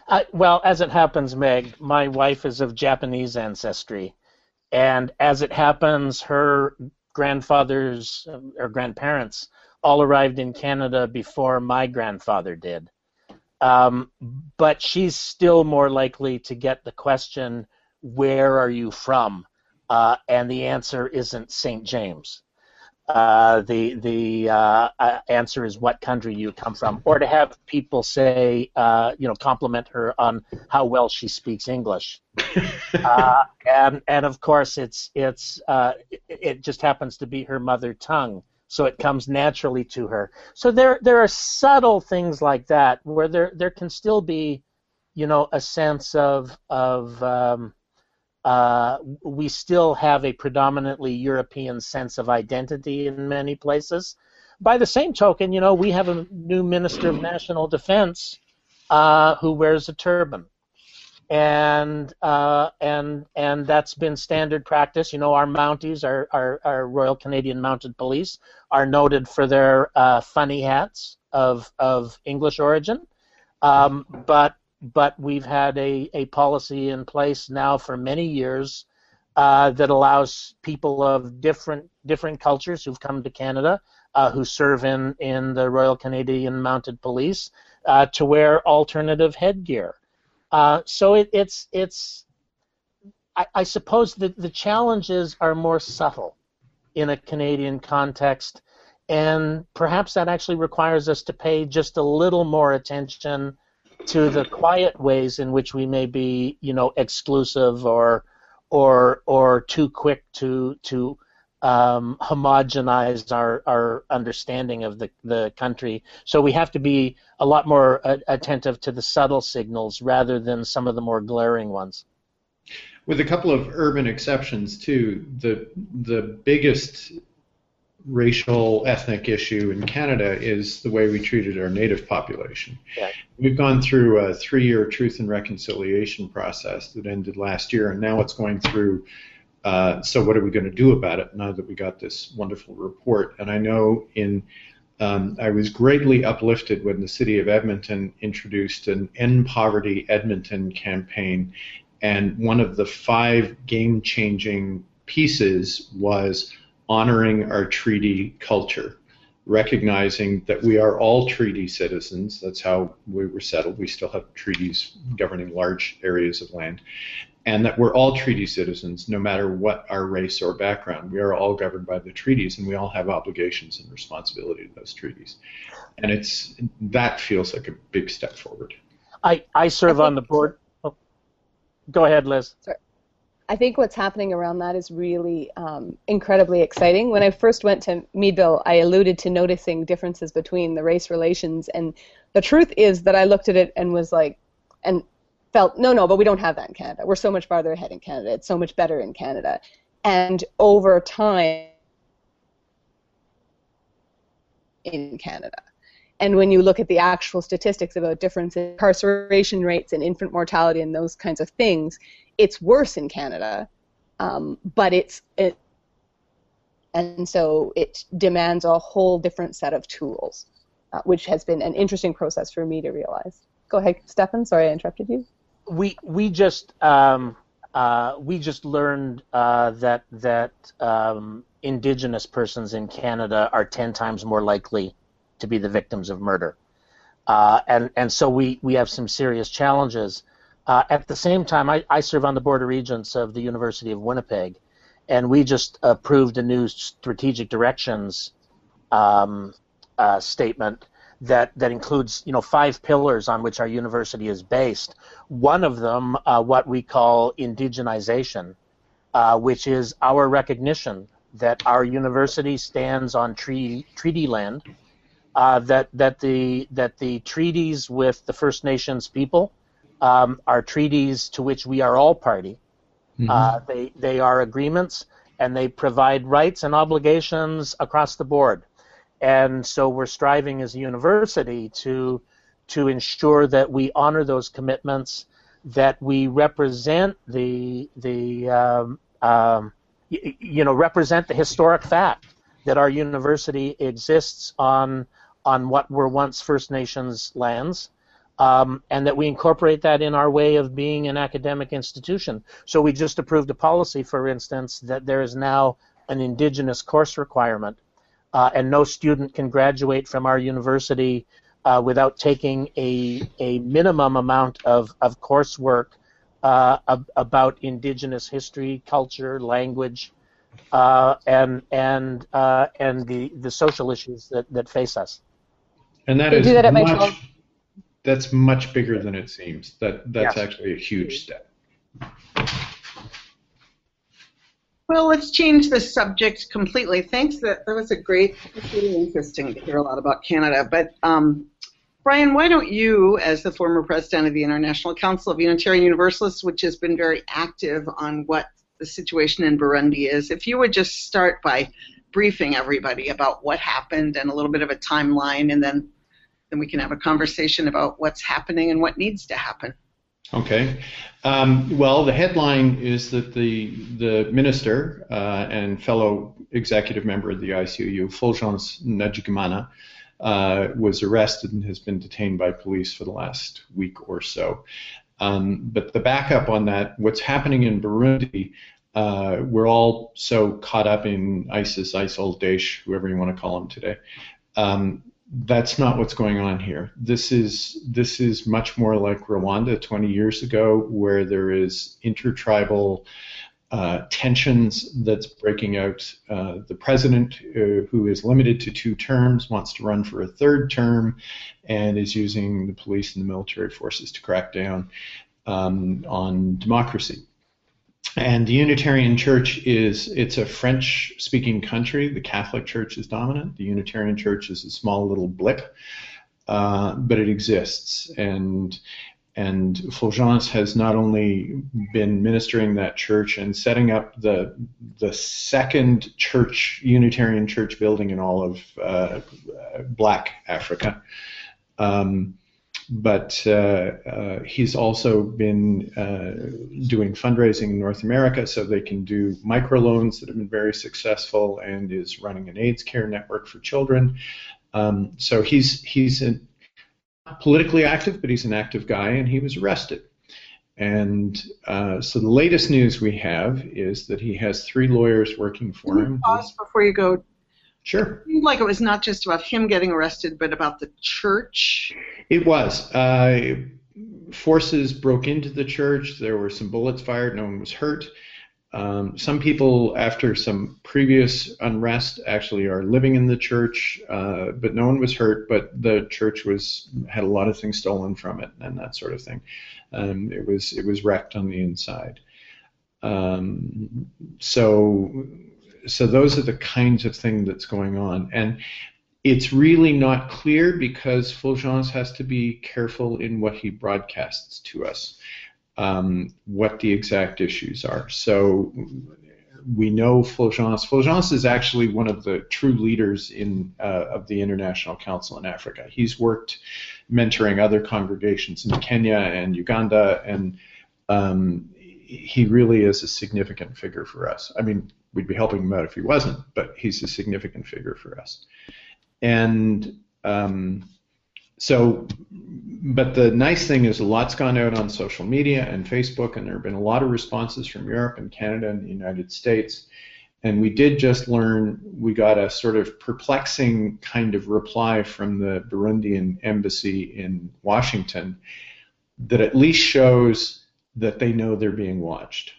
Uh, well, as it happens, Meg, my wife is of Japanese ancestry, and as it happens, her grandfathers or grandparents all arrived in Canada before my grandfather did. Um, but she's still more likely to get the question, where are you from? Uh, and the answer isn't Saint James. Uh, the the uh, uh, answer is what country you come from, or to have people say, uh, you know, compliment her on how well she speaks English. uh, and and of course, it's it's uh, it, it just happens to be her mother tongue, so it comes naturally to her. So there there are subtle things like that where there there can still be, you know, a sense of of um, Uh, we still have a predominantly European sense of identity in many places. By the same token, you know, we have a new Minister of National Defense uh, who wears a turban, and uh, and and that's been standard practice. You know, our Mounties, our our, our Royal Canadian Mounted Police, are noted for their uh, funny hats of of English origin, um, but. But we've had a, a policy in place now for many years uh, that allows people of different different cultures who've come to Canada, uh, who serve in, in the Royal Canadian Mounted Police, uh, to wear alternative headgear. Uh, so it, it's it's I, I suppose that the challenges are more subtle in a Canadian context, and perhaps that actually requires us to pay just a little more attention to the quiet ways in which we may be, you know, exclusive or or or too quick to to um, homogenize our, our understanding of the, the country. So we have to be a lot more uh, attentive to the subtle signals rather than some of the more glaring ones. With a couple of urban exceptions too, the the biggest racial ethnic issue in Canada is the way we treated our native population. Yeah. We've gone through a three-year Truth and Reconciliation process that ended last year, and now it's going through, uh, so what are we going to do about it now that we got this wonderful report? And I know in, um, I was greatly uplifted when the city of Edmonton introduced an End Poverty Edmonton campaign, and one of the five game-changing pieces was honoring our treaty culture, recognizing that we are all treaty citizens. That's how we were settled. We still have treaties governing large areas of land, and that we're all treaty citizens no matter what our race or background. We are all governed by the treaties, and we all have obligations and responsibility to those treaties. And it's that feels like a big step forward. I, I serve I on the board. Oh, go ahead, Liz. Sorry. I think what's happening around that is really um, incredibly exciting. When I first went to Meadville, I alluded to noticing differences between the race relations, and the truth is that I looked at it and was like, and felt, no, no, but we don't have that in Canada. We're so much farther ahead in Canada. It's so much better in Canada. And over time in Canada. And when you look at the actual statistics about difference in incarceration rates and infant mortality and those kinds of things, it's worse in Canada, um, but it's it, and so it demands a whole different set of tools, uh, which has been an interesting process for me to realize. Go ahead, Stefan. Sorry, I interrupted you. We we just um, uh, we just learned uh, that that um, Indigenous persons in Canada are ten times more likely to be the victims of murder, uh, and and so we we have some serious challenges. Uh, at the same time, I, I serve on the Board of Regents of the University of Winnipeg, and we just approved a new strategic directions um, uh, statement that, that includes, you know, five pillars on which our university is based. One of them, uh, what we call indigenization, uh, which is our recognition that our university stands on treaty, treaty land, uh, that that the that the treaties with the First Nations people Um, are treaties to which we are all party. Mm-hmm. Uh, they they are agreements, and they provide rights and obligations across the board. And so we're striving as a university to to ensure that we honor those commitments, that we represent the the um, um, y- you know represent the historic fact that our university exists on on what were once First Nations lands. um, and that we incorporate that in our way of being an academic institution. So we just approved a policy, for instance, that there is now an Indigenous course requirement, uh, and no student can graduate from our university uh, without taking a, a minimum amount of, of coursework uh, ab- about Indigenous history, culture, language, uh, and and uh, and the, the social issues that, that face us. And that They is do that at my much, twelve. that's much bigger than it seems. That that's Yes. actually a huge step. Well, let's change the subject completely. Thanks. That that was a great. It's really interesting to hear a lot about Canada. But um, Brian, why don't you, as the former president of the International Council of Unitarian Universalists, which has been very active on what the situation in Burundi is, if you would just start by briefing everybody about what happened and a little bit of a timeline, and then then we can have a conversation about what's happening and what needs to happen. Okay. Um, well, the headline is that the the minister uh, and fellow executive member of the I C O U, Fulgence Ndagijimana, uh, was arrested and has been detained by police for the last week or so. Um, but the backup on that, what's happening in Burundi, uh, we're all so caught up in ISIS, ISIL, Daesh, whoever you want to call them today. Um, That's not what's going on here. This is this is much more like Rwanda twenty years ago, where there is intertribal uh, tensions that's breaking out. Uh, the president, uh, who is limited to two terms, wants to run for a third term, and is using the police and the military forces to crack down um, on democracy. And the Unitarian Church is, it's a French-speaking country. The Catholic Church is dominant. The Unitarian Church is a small little blip, uh, but it exists. And and Fulgence has not only been ministering that church and setting up the the second church, Unitarian Church building in all of uh, Black Africa, um, but uh, uh, he's also been uh, doing fundraising in North America so they can do microloans that have been very successful, and is running an AIDS care network for children. Um, so he's he's a, not politically active, but he's an active guy, and he was arrested. And uh, so the latest news we have is that he has three lawyers working for Can you him. pause before you go? Sure. It seemed like it was not just about him getting arrested, but about the church. It was. Uh, forces broke into the church. There were some bullets fired. No one was hurt. Um, some people, after some previous unrest, actually are living in the church, uh, but no one was hurt. But the church was had a lot of things stolen from it and that sort of thing. Um, it was it was wrecked on the inside. Um, so. So those are the kinds of thing that's going on. And it's really not clear because Fulgence has to be careful in what he broadcasts to us, um, what the exact issues are. So we know Fulgence. Fulgence is actually one of the true leaders in uh, of the International Council in Africa. He's worked mentoring other congregations in Kenya and Uganda, and um, he really is a significant figure for us. I mean, we'd be helping him out if he wasn't, but he's a significant figure for us. And um, so, but the nice thing is a lot's gone out on social media and Facebook, and there have been a lot of responses from Europe and Canada and the United States. And we did just learn, we got a sort of perplexing kind of reply from the Burundian embassy in Washington that at least shows that they know they're being watched.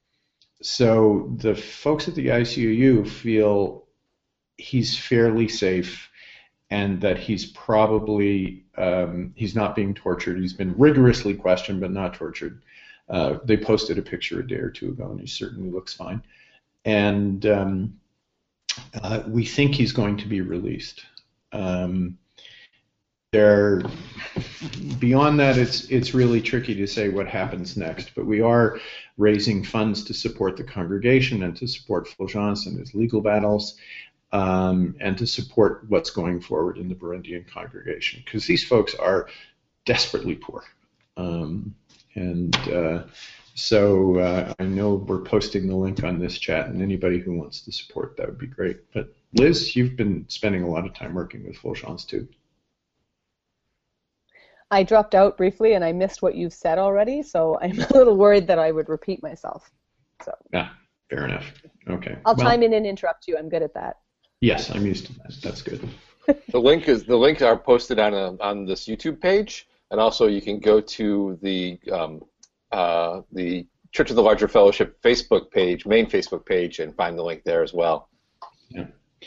So the folks at the I C O U feel he's fairly safe, and that he's probably um, he's not being tortured. He's been rigorously questioned, but not tortured. Uh, they posted a picture a day or two ago, and he certainly looks fine. And um, uh, we think he's going to be released. Um, There, beyond that, it's it's really tricky to say what happens next. But we are raising funds to support the congregation and to support Fulgence in his legal battles, um, and to support what's going forward in the Burundian congregation, because these folks are desperately poor. Um, and uh, so uh, I know we're posting the link on this chat, and anybody who wants to support that would be great. But Liz, you've been spending a lot of time working with Fulgence too. I dropped out briefly and I missed what you've said already, so I'm a little worried that I would repeat myself. So. Yeah, fair enough. Okay. I'll well, chime in and interrupt you. I'm good at that. Yes, I'm used to that. That's good. The link is the links are posted on a, on this YouTube page, and also you can go to the um, uh, the Church of the Larger Fellowship Facebook page, main Facebook page, and find the link there as well. Yeah.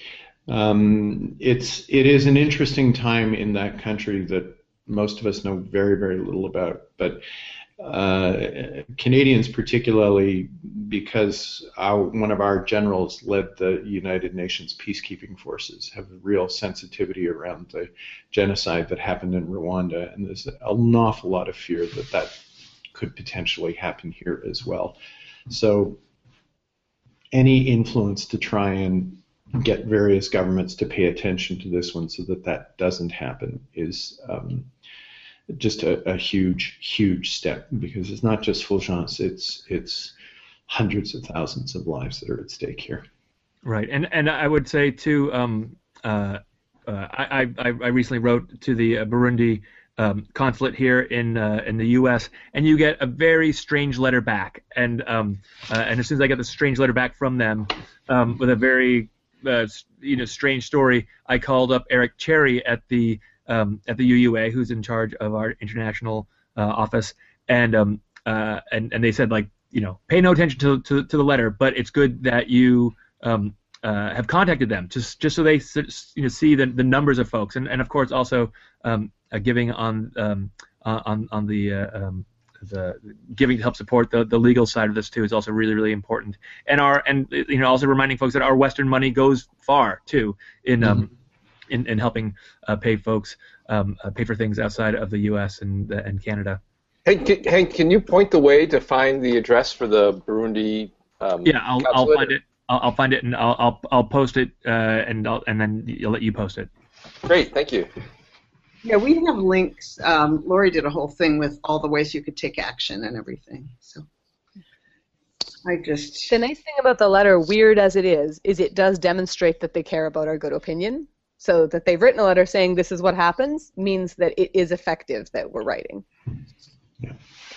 Um, it's it is an interesting time in that country that most of us know very, very little about, but uh, Canadians particularly, because our, one of our generals led the United Nations peacekeeping forces, have a real sensitivity around the genocide that happened in Rwanda, and there's an awful lot of fear that that could potentially happen here as well. So any influence to try and get various governments to pay attention to this one so that that doesn't happen is um, just a, a huge, huge step, because it's not just Fulgence, it's it's hundreds of thousands of lives that are at stake here. Right, and and I would say too, um, uh, uh, I, I I recently wrote to the uh, Burundi um, consulate here in uh, in the U S, and you get a very strange letter back, and um, uh, and as soon as I get the strange letter back from them um, with a very uh, you know strange story, I called up Eric Cherry at the um, at the U U A, who's in charge of our international uh, office, and um, uh, and and they said, like, you know, pay no attention to to, to the letter, but it's good that you um, uh, have contacted them, just just so they you know see the, the numbers of folks, and and of course also um, uh, giving on um, on on the uh, um, the giving to help support the, the legal side of this too is also really, really important, and our and you know also reminding folks that our Western money goes far too in um mm-hmm. in, in helping uh, pay folks um, uh, pay for things outside of the U S and uh, and Canada. Hank, can, Hank, can you point the way to find the address for the Burundi? Um, yeah, I'll, I'll find it. I'll, I'll find it and I'll I'll, I'll post it uh, and I'll, and then I'll let you post it. Great, thank you. Yeah, we have links. Um, Lori did a whole thing with all the ways you could take action and everything. So I just the nice thing about the letter, weird as it is, is it does demonstrate that they care about our good opinion. So that they've written a letter saying this is what happens means that it is effective that we're writing. Yeah.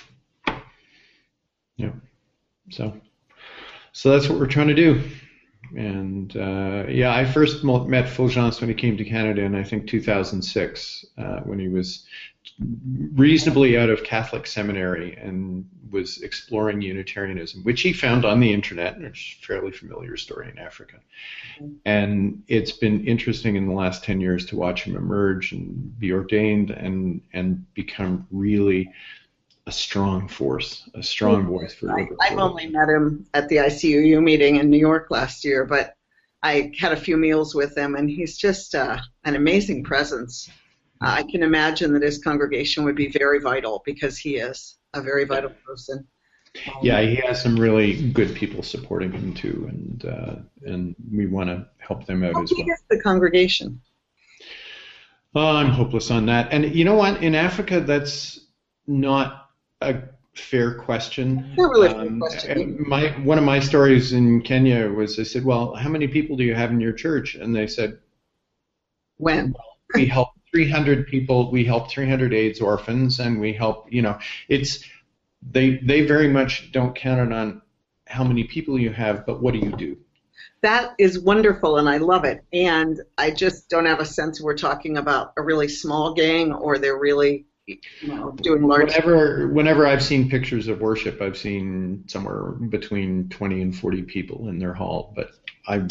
Yeah. So, so that's what we're trying to do. And uh, yeah, I first met Fulgence when he came to Canada in I think two thousand six, uh, when he was reasonably out of Catholic seminary and was exploring Unitarianism, which he found on the internet, which is a fairly familiar story in Africa. And it's been interesting in the last ten years to watch him emerge and be ordained and and become really a strong force, a strong voice for I, I've only met him at the I C U U meeting in New York last year, but I had a few meals with him, and he's just uh, an amazing presence. Uh, I can imagine that his congregation would be very vital because he is a very vital person. Um, yeah, he has some really good people supporting him too, and uh, and we want to help them out how as well. big is the congregation? Oh, I'm hopeless on that. And you know what? In Africa, that's not a fair question. Not really a fair um, question. My one of my stories in Kenya was I said, well, how many people do you have in your church? And they said, when well, we help three hundred people. We help three hundred AIDS orphans, and we help. You know, it's they they very much don't count it on how many people you have, but what do you do? That is wonderful, and I love it. And I just don't have a sense we're talking about a really small gang or they're really, you know, doing large. Whenever, whenever I've seen pictures of worship, I've seen somewhere between twenty and forty people in their hall. But I,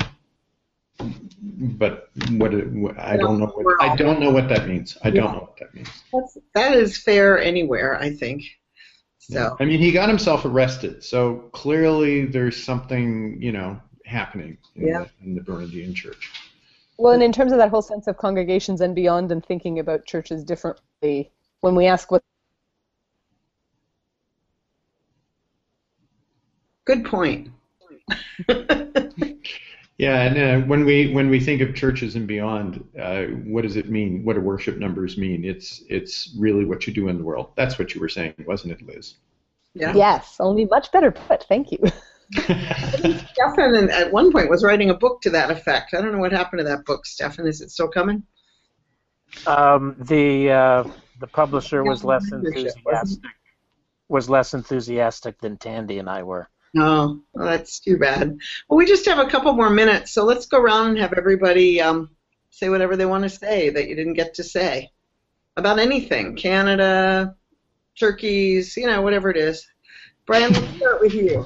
but what I don't know what I don't know what that means. I don't know what that means. That's, that is fair anywhere, I think. So yeah. I mean, he got himself arrested, so clearly there's something, you know, happening in, yeah. the, in the Burundian church. Well, and in terms of that whole sense of congregations and beyond and thinking about churches differently, when we ask what... Good point. Yeah, and uh, when we when we think of churches and beyond, uh, what does it mean? What do worship numbers mean? It's it's really what you do in the world. That's what you were saying, wasn't it, Liz? Yeah. Yes, only much better put. Thank you. Stefan, at one point, was writing a book to that effect. I don't know what happened to that book, Stefan. Is it still coming? Um, the uh, the publisher was less enthusiastic. Was less enthusiastic than Tandy and I were. Oh, well, that's too bad. Well, we just have a couple more minutes, so let's go around and have everybody um, say whatever they want to say that you didn't get to say about anything. Canada, turkeys, you know, whatever it is. Brian, let's start with you.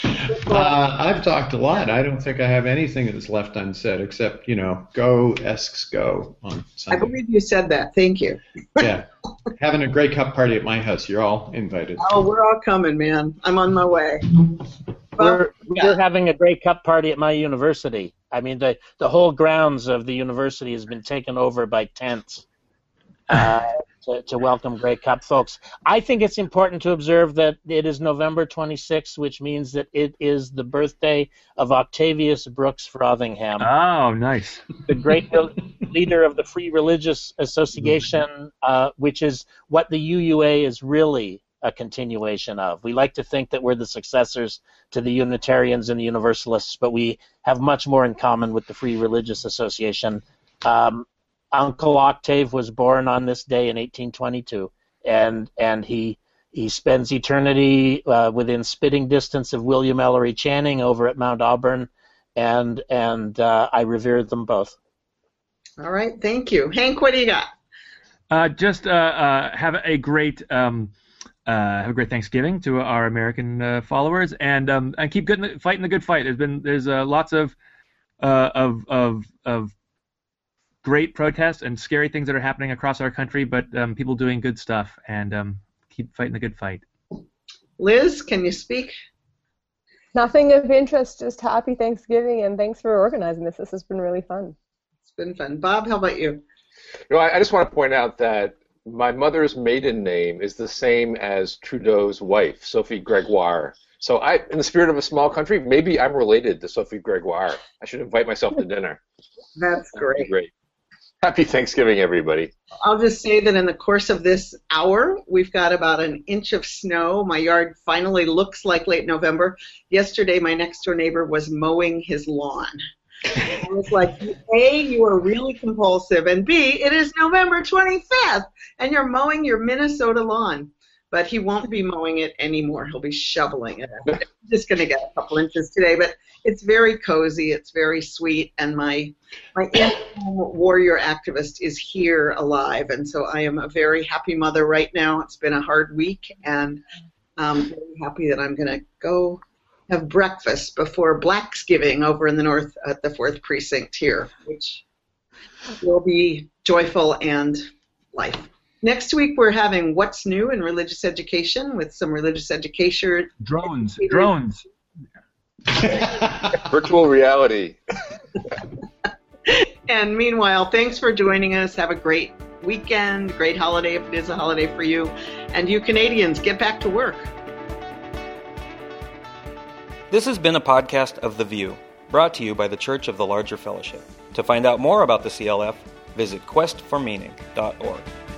Uh, I've talked a lot. I don't think I have anything that's left unsaid except, you know, go Esks go on Sunday. I believe you said that. Thank you. Yeah. Having a Grey Cup party at my house. You're all invited. Oh, we're all coming, man. I'm on my way. We're, we're having a Grey Cup party at my university. I mean, the, the whole grounds of the university has been taken over by tents. Uh, To, to welcome Grey Cup folks. I think it's important to observe that it is November twenty-sixth, which means that it is the birthday of Octavius Brooks Frothingham. Oh, nice. The great leader of the Free Religious Association, uh, which is what the U U A is really a continuation of. We like to think that we're the successors to the Unitarians and the Universalists, but we have much more in common with the Free Religious Association. Um, Uncle Octave was born on this day in eighteen twenty-two, and and he he spends eternity uh, within spitting distance of William Ellery Channing over at Mount Auburn, and and uh, I revere them both. All right, thank you, Hank. What do you got? Uh, just uh, uh, have a great um, uh, have a great Thanksgiving to our American uh, followers, and um, and keep good, fighting the good fight. There's been there's uh, lots of uh, of of of great protests and scary things that are happening across our country, but um, people doing good stuff, and um, keep fighting the good fight. Liz, can you speak? Nothing of interest, just happy Thanksgiving, and thanks for organizing this. This has been really fun. It's been fun. Bob, how about you? You know, I, I just want to point out that my mother's maiden name is the same as Trudeau's wife, Sophie Gregoire. So I, in the spirit of a small country, maybe I'm related to Sophie Gregoire. I should invite myself to dinner. That's great. Great. Happy Thanksgiving, everybody. I'll just say that in the course of this hour, we've got about an inch of snow. My yard finally looks like late November. Yesterday, my next-door neighbor was mowing his lawn. I was like, A, you are really compulsive, and B, it is November twenty-fifth, and you're mowing your Minnesota lawn. But he won't be mowing it anymore. He'll be shoveling it. I'm just going to get a couple inches today, but it's very cozy. It's very sweet, and my my in-home warrior activist is here alive, and so I am a very happy mother right now. It's been a hard week, and I'm very happy that I'm going to go have breakfast before Blacksgiving over in the north at the fourth Precinct here, which will be joyful and life. Next week, we're having What's New in Religious Education with some religious education. Drones. Drones. Virtual reality. And meanwhile, thanks for joining us. Have a great weekend, great holiday if it is a holiday for you. And you Canadians, get back to work. This has been a podcast of The View, brought to you by the Church of the Larger Fellowship. To find out more about the C L F, visit quest for meaning dot org.